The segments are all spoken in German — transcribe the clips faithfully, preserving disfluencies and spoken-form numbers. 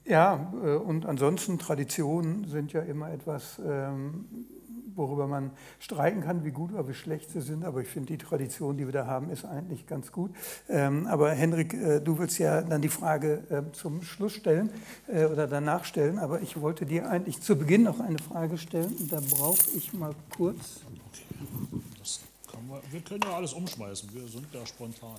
Ja, äh, und ansonsten Traditionen sind ja immer etwas, ähm, worüber man streiten kann, wie gut oder wie schlecht sie sind. Aber ich finde, die Tradition, die wir da haben, ist eigentlich ganz gut. Ähm, aber Henrik, äh, du willst ja dann die Frage äh, zum Schluss stellen äh, oder danach stellen. Aber ich wollte dir eigentlich zu Beginn noch eine Frage stellen. Und da brauche ich mal kurz. Okay, das kann man, wir können ja alles umschmeißen. Wir sind ja spontan.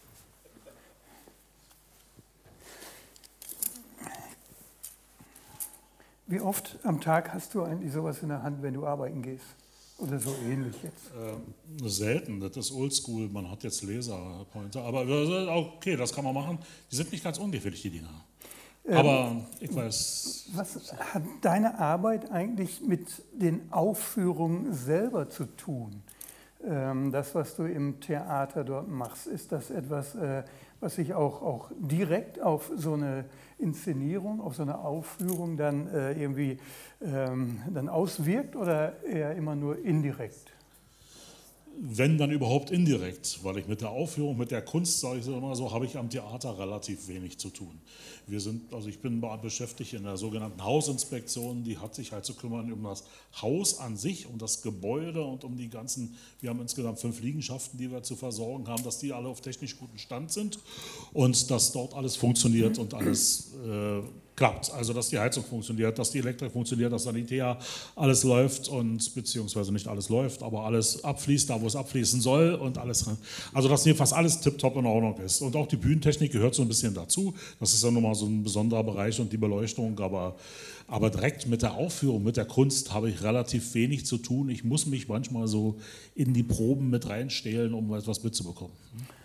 Wie oft am Tag hast du eigentlich sowas in der Hand, wenn du arbeiten gehst? Oder so ähnlich jetzt? Ähm, selten, das ist oldschool, man hat jetzt Laserpointer, aber okay, das kann man machen. Die sind nicht ganz ungefährlich, die Dinger. Aber ähm, ich weiß... Was hat deine Arbeit eigentlich mit den Aufführungen selber zu tun? Ähm, das, was du im Theater dort machst, ist das etwas, äh, was sich auch, auch direkt auf so eine Inszenierung, auf so eine Aufführung dann äh, irgendwie ähm, dann auswirkt oder eher immer nur indirekt? Wenn dann überhaupt indirekt, weil ich mit der Aufführung, mit der Kunst, sage ich es immer so, habe ich am Theater relativ wenig zu tun. Wir sind, also ich bin beschäftigt in der sogenannten Hausinspektion, die hat sich halt zu kümmern um das Haus an sich, um das Gebäude und um die ganzen, wir haben insgesamt fünf Liegenschaften, die wir zu versorgen haben, dass die alle auf technisch guten Stand sind und dass dort alles funktioniert und alles äh, klappt. Also dass die Heizung funktioniert, dass die Elektrik funktioniert, dass Sanitär alles läuft und beziehungsweise nicht alles läuft, aber alles abfließt, da wo es abfließen soll und alles. Also dass hier fast alles tipptopp in Ordnung ist. Und auch die Bühnentechnik gehört so ein bisschen dazu. Das ist ja nun mal so ein besonderer Bereich und die Beleuchtung, aber, aber direkt mit der Aufführung, mit der Kunst habe ich relativ wenig zu tun. Ich muss mich manchmal so in die Proben mit reinstehlen, um etwas mitzubekommen.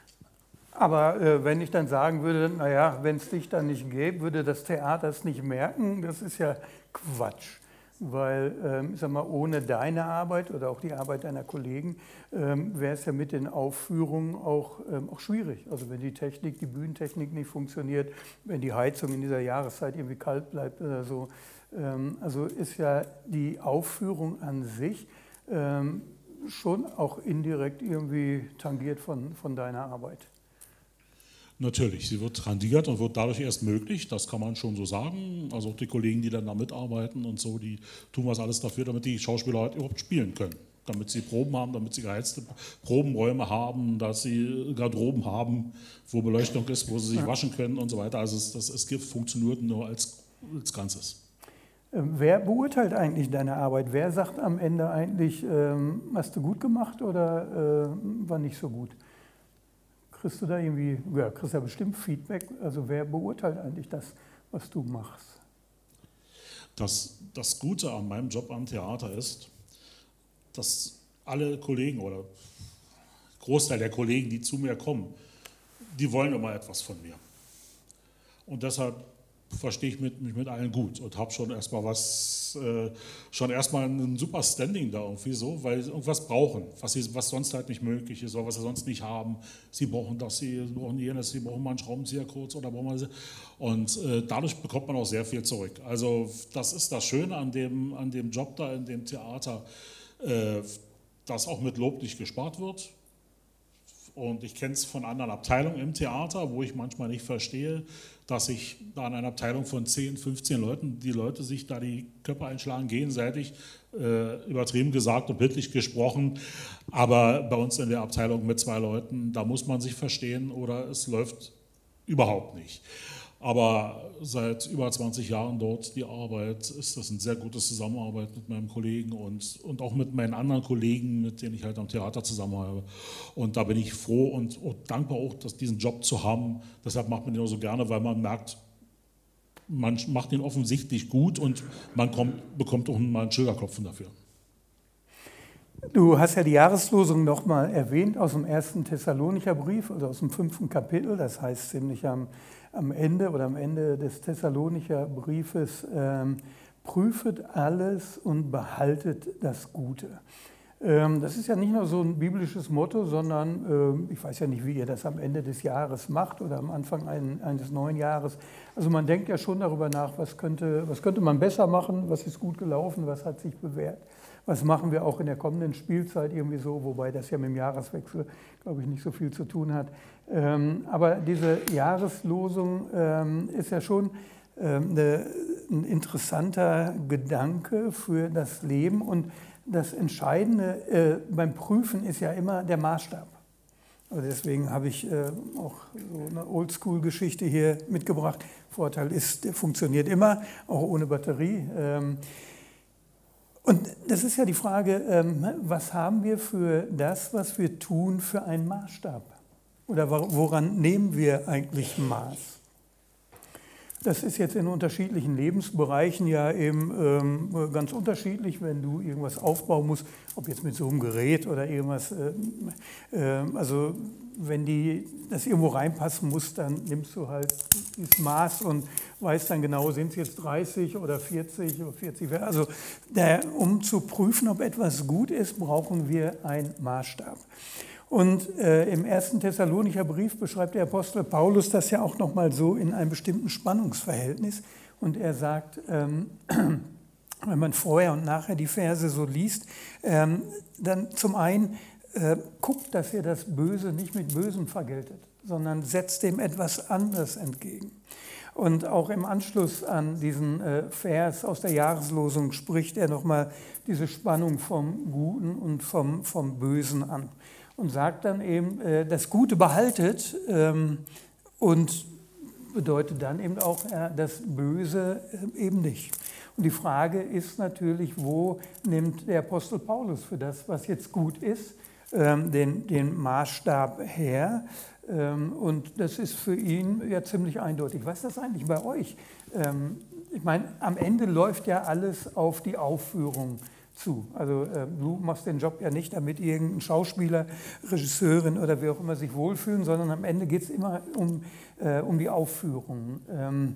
Aber äh, wenn ich dann sagen würde, naja, wenn es dich dann nicht gäbe, würde das Theater es nicht merken, das ist ja Quatsch. Weil, ähm, ich sag mal, ohne deine Arbeit oder auch die Arbeit deiner Kollegen ähm, wäre es ja mit den Aufführungen auch, ähm, auch schwierig. Also wenn die Technik, die Bühnentechnik nicht funktioniert, wenn die Heizung in dieser Jahreszeit irgendwie kalt bleibt oder so. Ähm, also ist ja die Aufführung an sich ähm, schon auch indirekt irgendwie tangiert von, von deiner Arbeit. Natürlich, sie wird randiert und wird dadurch erst möglich, das kann man schon so sagen. Also auch die Kollegen, die dann da mitarbeiten und so, die tun was alles dafür, damit die Schauspieler halt überhaupt spielen können. Damit sie Proben haben, damit sie geheizte Probenräume haben, dass sie Garderoben haben, wo Beleuchtung ist, wo sie sich waschen können und so weiter. Also es, das, es funktioniert nur als, als Ganzes. Wer beurteilt eigentlich deine Arbeit? Wer sagt am Ende eigentlich, ähm, hast du gut gemacht oder äh, war nicht so gut? Kriegst du da irgendwie, ja, kriegst ja bestimmt Feedback, also wer beurteilt eigentlich das, was du machst? Das, das Gute an meinem Job am Theater ist, dass alle Kollegen oder Großteil der Kollegen, die zu mir kommen, die wollen immer etwas von mir. Und deshalb verstehe ich mit, mich mit allen gut und habe schon erstmal was, äh, schon erstmal ein super Standing da irgendwie so, weil sie irgendwas brauchen, was, sie, was sonst halt nicht möglich ist oder was sie sonst nicht haben. Sie brauchen das, sie brauchen jenes, sie brauchen mal einen Schraubenzieher kurz oder brauchen mal. Und äh, dadurch bekommt man auch sehr viel zurück. Also das ist das Schöne an dem, an dem Job da in dem Theater, äh, dass auch mit Lob nicht gespart wird. Und ich kenne es von anderen Abteilungen im Theater, wo ich manchmal nicht verstehe, dass sich da in einer Abteilung von zehn, fünfzehn Leuten, die Leute sich da die Köpfe einschlagen, gegenseitig, äh, übertrieben gesagt und bildlich gesprochen. Aber bei uns in der Abteilung mit zwei Leuten, da muss man sich verstehen oder es läuft überhaupt nicht. Aber seit über zwanzig Jahren dort die Arbeit, ist das eine sehr gute Zusammenarbeit mit meinem Kollegen und, und auch mit meinen anderen Kollegen, mit denen ich halt am Theater zusammenarbeite. Und da bin ich froh und, und dankbar auch, dass diesen Job zu haben. Deshalb macht man den auch so gerne, weil man merkt, man macht ihn offensichtlich gut und man kommt, bekommt auch mal einen Schulterklopfen dafür. Du hast ja die Jahreslosung nochmal erwähnt aus dem ersten Thessalonicher Brief, also aus dem fünften Kapitel, das heißt ziemlich am, am Ende oder am Ende des Thessalonicher Briefes, ähm, prüfet alles und behaltet das Gute. Ähm, das ist ja nicht nur so ein biblisches Motto, sondern ähm, ich weiß ja nicht, wie ihr das am Ende des Jahres macht oder am Anfang ein, eines neuen Jahres. Also man denkt ja schon darüber nach, was könnte, was könnte man besser machen, was ist gut gelaufen, was hat sich bewährt. Was machen wir auch in der kommenden Spielzeit irgendwie so, wobei das ja mit dem Jahreswechsel, glaube ich, nicht so viel zu tun hat. Ähm, aber diese Jahreslosung ähm, ist ja schon eine, ein interessanter Gedanke für das Leben. Und das Entscheidende äh, beim Prüfen ist ja immer der Maßstab. Also deswegen habe ich äh, auch so eine Oldschool-Geschichte hier mitgebracht. Vorteil ist, der funktioniert immer, auch ohne Batterie. Ähm, und das ist ja die Frage, ähm, was haben wir für das, was wir tun, für einen Maßstab? Oder woran nehmen wir eigentlich Maß? Das ist jetzt in unterschiedlichen Lebensbereichen ja eben ähm, ganz unterschiedlich, wenn du irgendwas aufbauen musst, ob jetzt mit so einem Gerät oder irgendwas, äh, äh, also wenn die, das irgendwo reinpassen muss, dann nimmst du halt das Maß und weißt dann genau, sind es jetzt dreißig oder vierzig oder vierzig, also der, um zu prüfen, ob etwas gut ist, brauchen wir einen Maßstab. Und äh, im ersten Thessalonicher Brief beschreibt der Apostel Paulus das ja auch nochmal so in einem bestimmten Spannungsverhältnis. Und er sagt, ähm, wenn man vorher und nachher die Verse so liest, ähm, dann zum einen äh, guckt, dass ihr das Böse nicht mit Bösem vergeltet, sondern setzt dem etwas anderes entgegen. Und auch im Anschluss an diesen äh, Vers aus der Jahreslosung spricht er nochmal diese Spannung vom Guten und vom, vom Bösen an. Und sagt dann eben, äh, das Gute behaltet ähm, und bedeutet dann eben auch äh, das Böse äh, eben nicht. Und die Frage ist natürlich, wo nimmt der Apostel Paulus für das, was jetzt gut ist, ähm, den, den Maßstab her? Ähm, und das ist für ihn ja ziemlich eindeutig. Was ist das eigentlich bei euch? Ähm, ich meine, am Ende läuft ja alles auf die Aufführung zu. Also äh, du machst den Job ja nicht, damit irgendein Schauspieler, Regisseurin oder wer auch immer sich wohlfühlen, sondern am Ende geht es immer um, äh, um die Aufführung. Ähm,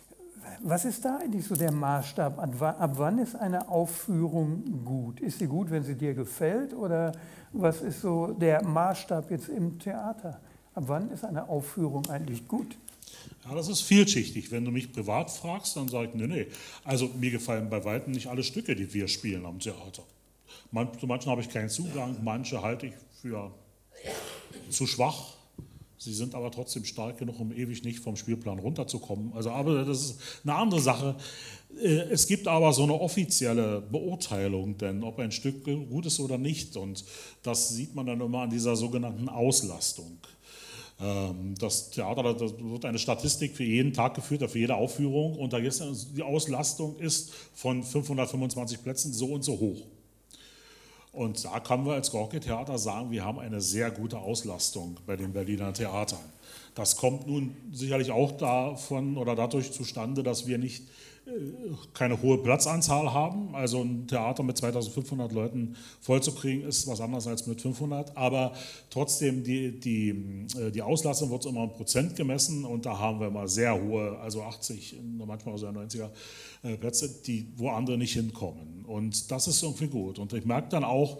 was ist da eigentlich so der Maßstab? Ab, ab wann ist eine Aufführung gut? Ist sie gut, wenn sie dir gefällt? Oder was ist so der Maßstab jetzt im Theater? Ab wann ist eine Aufführung eigentlich gut? Ja, das ist vielschichtig. Wenn du mich privat fragst, dann sage ich, nee, nee. Also mir gefallen bei weitem nicht alle Stücke, die wir spielen am Theater. Man, zu manchen habe ich keinen Zugang, manche halte ich für zu schwach. Sie sind aber trotzdem stark genug, um ewig nicht vom Spielplan runterzukommen. Also, aber das ist eine andere Sache. Es gibt aber so eine offizielle Beurteilung, denn ob ein Stück gut ist oder nicht. Und das sieht man dann immer an dieser sogenannten Auslastung. Das Theater, da wird eine Statistik für jeden Tag geführt, für jede Aufführung, und da ist die Auslastung ist von fünfhundertfünfundzwanzig Plätzen so und so hoch. Und da können wir als Gorki-Theater sagen, wir haben eine sehr gute Auslastung bei den Berliner Theatern. Das kommt nun sicherlich auch davon oder dadurch zustande, dass wir nicht keine hohe Platzanzahl haben. Also ein Theater mit zweitausendfünfhundert Leuten vollzukriegen ist was anderes als mit fünfhundert, aber trotzdem die, die, die Auslastung wird immer in Prozent gemessen, und da haben wir mal sehr hohe, also achtzig, manchmal sogar neunziger Plätze, die, wo andere nicht hinkommen, und das ist irgendwie gut. Und ich merke dann auch,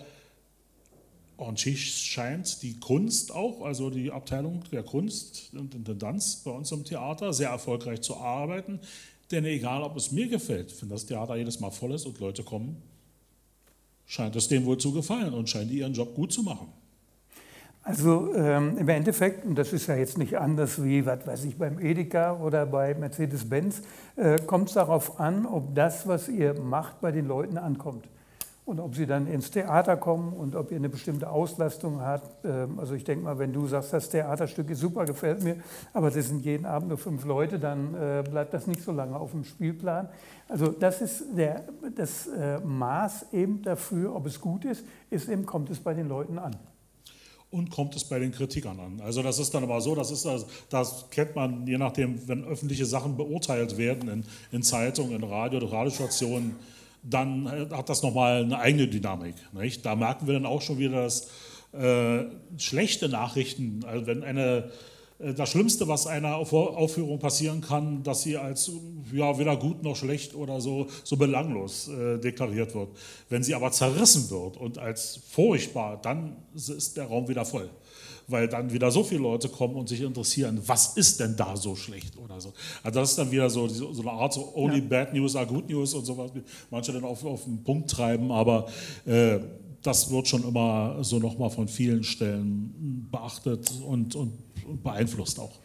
und scheint die Kunst auch, also die Abteilung der Kunst und Intendanz bei uns im Theater sehr erfolgreich zu arbeiten. Denn egal, ob es mir gefällt, wenn das Theater jedes Mal voll ist und Leute kommen, scheint es denen wohl zu gefallen und scheinen die ihren Job gut zu machen. Also ähm, im Endeffekt, und das ist ja jetzt nicht anders wie, was weiß ich, beim Edeka oder bei Mercedes-Benz, äh, kommt es darauf an, ob das, was ihr macht, bei den Leuten ankommt. Und ob sie dann ins Theater kommen und ob ihr eine bestimmte Auslastung habt. Also ich denke mal, wenn du sagst, das Theaterstück ist super, gefällt mir, aber das sind jeden Abend nur fünf Leute, dann bleibt das nicht so lange auf dem Spielplan. Also das ist der, das Maß eben dafür, ob es gut ist, ist eben, kommt es bei den Leuten an. Und kommt es bei den Kritikern an. Also das ist dann aber so, das, ist das, das kennt man, je nachdem, wenn öffentliche Sachen beurteilt werden in, in Zeitungen, in Radio oder Radiostationen, dann hat das nochmal eine eigene Dynamik. Nicht? Da merken wir dann auch schon wieder, dass äh, schlechte Nachrichten, also wenn eine, äh, das Schlimmste, was einer Aufführung passieren kann, dass sie als ja, weder gut noch schlecht oder so, so belanglos äh, deklariert wird. Wenn sie aber zerrissen wird und als furchtbar, dann ist der Raum wieder voll. Weil dann wieder so viele Leute kommen und sich interessieren, was ist denn da so schlecht oder so. Also das ist dann wieder so, so eine Art so only ja. Bad News are good news und sowas. Manche dann auf, auf den Punkt treiben, aber äh, das wird schon immer so nochmal von vielen Stellen beachtet und, und, und beeinflusst auch.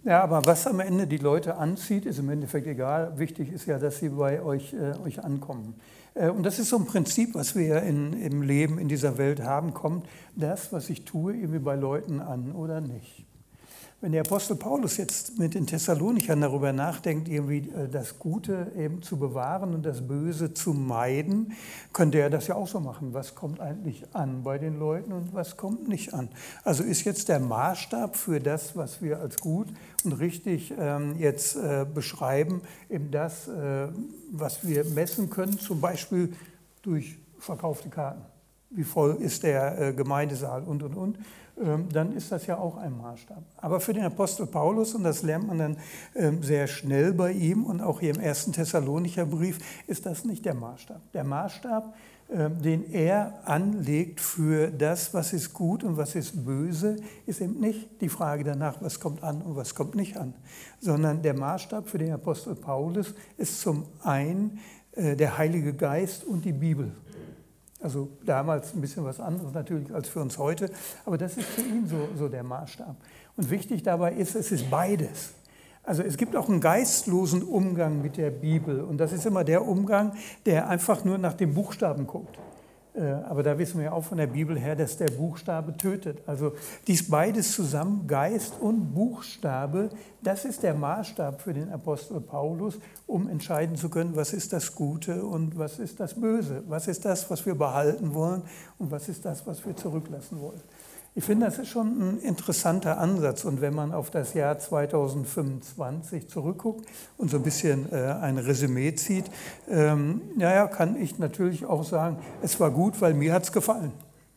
Ja, aber was am Ende die Leute anzieht, ist im Endeffekt egal. Wichtig ist ja, dass sie bei euch, äh, euch ankommen. Äh, und das ist so ein Prinzip, was wir in, im Leben in dieser Welt haben. Kommt das, was ich tue, irgendwie bei Leuten an oder nicht? Wenn der Apostel Paulus jetzt mit den Thessalonichern darüber nachdenkt, irgendwie das Gute eben zu bewahren und das Böse zu meiden, könnte er das ja auch so machen. Was kommt eigentlich an bei den Leuten und was kommt nicht an? Also ist jetzt der Maßstab für das, was wir als gut und richtig ähm, jetzt äh, beschreiben, eben das, äh, was wir messen können, zum Beispiel durch verkaufte Karten. Wie voll ist der äh, Gemeindesaal und, und, und. Dann ist das ja auch ein Maßstab. Aber für den Apostel Paulus, und das lernt man dann sehr schnell bei ihm und auch hier im ersten Thessalonicher Brief, ist das nicht der Maßstab. Der Maßstab, den er anlegt für das, was ist gut und was ist böse, ist eben nicht die Frage danach, was kommt an und was kommt nicht an, sondern der Maßstab für den Apostel Paulus ist zum einen der Heilige Geist und die Bibel. Also damals ein bisschen was anderes natürlich als für uns heute, aber das ist für ihn so, so der Maßstab. Und wichtig dabei ist, es ist beides. Also es gibt auch einen geistlosen Umgang mit der Bibel und das ist immer der Umgang, der einfach nur nach den Buchstaben guckt. Aber da wissen wir auch von der Bibel her, dass der Buchstabe tötet. Also dies beides zusammen, Geist und Buchstabe, das ist der Maßstab für den Apostel Paulus, um entscheiden zu können, was ist das Gute und was ist das Böse. Was ist das, was wir behalten wollen und was ist das, was wir zurücklassen wollen. Ich finde, das ist schon ein interessanter Ansatz. Und wenn man auf das Jahr zweitausendfünfundzwanzig zurückguckt und so ein bisschen äh, ein Resümee zieht, ähm, naja, kann ich natürlich auch sagen, es war gut, weil mir hat es gefallen.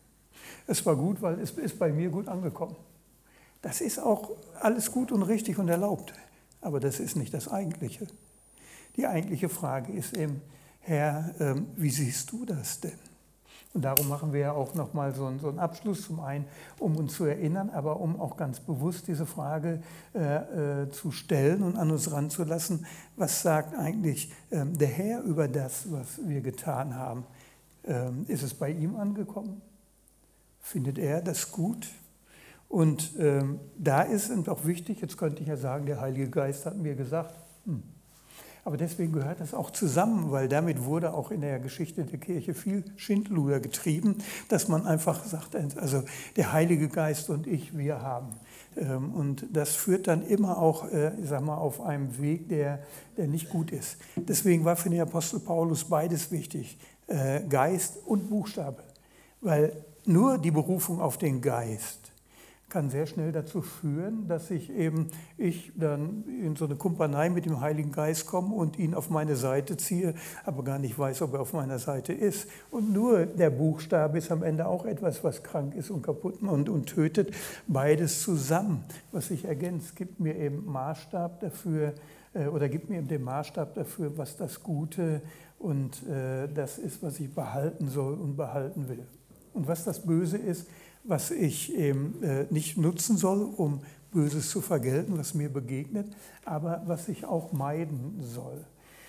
Es war gut, weil es ist bei mir gut angekommen. Das ist auch alles gut und richtig und erlaubt. Aber das ist nicht das Eigentliche. Die eigentliche Frage ist eben, Herr, ähm, wie siehst du das denn? Und darum machen wir ja auch nochmal so einen, so einen Abschluss, zum einen, um uns zu erinnern, aber um auch ganz bewusst diese Frage äh, äh, zu stellen und an uns ranzulassen, was sagt eigentlich ähm, der Herr über das, was wir getan haben? Ähm, ist es bei ihm angekommen? Findet er das gut? Und ähm, da ist es auch wichtig, jetzt könnte ich ja sagen, der Heilige Geist hat mir gesagt, hm, aber deswegen gehört das auch zusammen, weil damit wurde auch in der Geschichte der Kirche viel Schindluder getrieben, dass man einfach sagt, also der Heilige Geist und ich, wir haben. Und das führt dann immer auch, ich sag mal, auf einem Weg, der, der nicht gut ist. Deswegen war für den Apostel Paulus beides wichtig, Geist und Buchstabe, weil nur die Berufung auf den Geist kann sehr schnell dazu führen, dass ich eben ich dann in so eine Kumpanei mit dem Heiligen Geist komme und ihn auf meine Seite ziehe, aber gar nicht weiß, ob er auf meiner Seite ist. Und nur der Buchstabe ist am Ende auch etwas, was krank ist und kaputt und, und tötet. Beides zusammen, was sich ergänzt, gibt mir eben Maßstab dafür äh, oder gibt mir eben den Maßstab dafür, was das Gute und äh, das ist, was ich behalten soll und behalten will. Und was das Böse ist, was ich eben äh, nicht nutzen soll, um Böses zu vergelten, was mir begegnet, aber was ich auch meiden soll.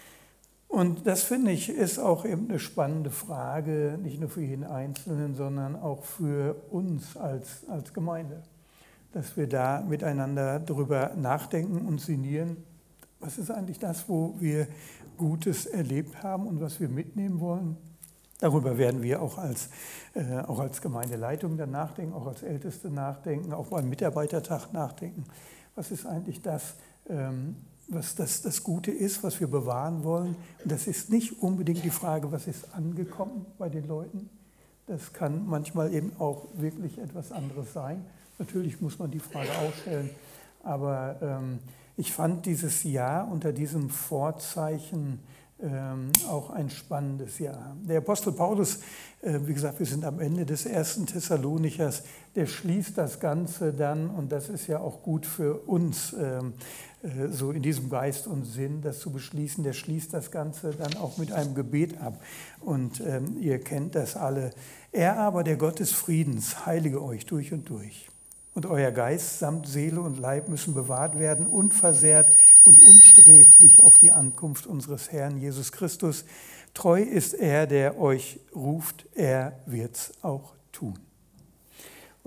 Und das, finde ich, ist auch eben eine spannende Frage, nicht nur für jeden Einzelnen, sondern auch für uns als, als Gemeinde, dass wir da miteinander darüber nachdenken und sinnieren, was ist eigentlich das, wo wir Gutes erlebt haben und was wir mitnehmen wollen. Darüber werden wir auch als, äh, auch als Gemeindeleitung dann nachdenken, auch als Älteste nachdenken, auch beim Mitarbeitertag nachdenken. Was ist eigentlich das, ähm, was das, das Gute ist, was wir bewahren wollen? Und das ist nicht unbedingt die Frage, was ist angekommen bei den Leuten. Das kann manchmal eben auch wirklich etwas anderes sein. Natürlich muss man die Frage auch stellen, aber ähm, ich fand dieses Jahr unter diesem Vorzeichen Ähm, auch ein spannendes Jahr. Der Apostel Paulus, äh, wie gesagt, wir sind am Ende des ersten Thessalonichers, der schließt das Ganze dann, und das ist ja auch gut für uns, ähm, äh, so in diesem Geist und Sinn, das zu beschließen, der schließt das Ganze dann auch mit einem Gebet ab. Und ähm, ihr kennt das alle. Er aber, der Gott des Friedens, heilige euch durch und durch. Und euer Geist samt Seele und Leib müssen bewahrt werden, unversehrt und unsträflich auf die Ankunft unseres Herrn Jesus Christus. Treu ist er, der euch ruft, er wird's auch tun.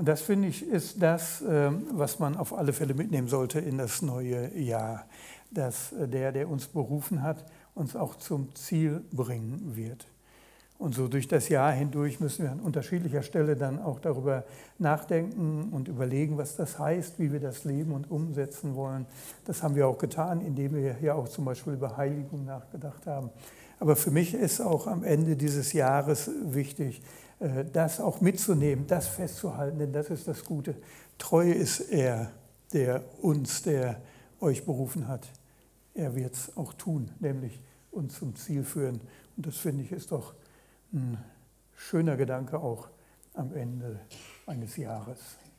Und das, finde ich, ist das, ähm, was man auf alle Fälle mitnehmen sollte in das neue Jahr, dass äh, der, der uns berufen hat, uns auch zum Ziel bringen wird. Und so durch das Jahr hindurch müssen wir an unterschiedlicher Stelle dann auch darüber nachdenken und überlegen, was das heißt, wie wir das leben und umsetzen wollen. Das haben wir auch getan, indem wir ja auch zum Beispiel über Heiligung nachgedacht haben. Aber für mich ist auch am Ende dieses Jahres wichtig, das auch mitzunehmen, das festzuhalten, denn das ist das Gute. Treu ist er, der uns, der euch berufen hat. Er wird es auch tun, nämlich uns zum Ziel führen. Und das, finde ich, ist doch ein schöner Gedanke auch am Ende eines Jahres.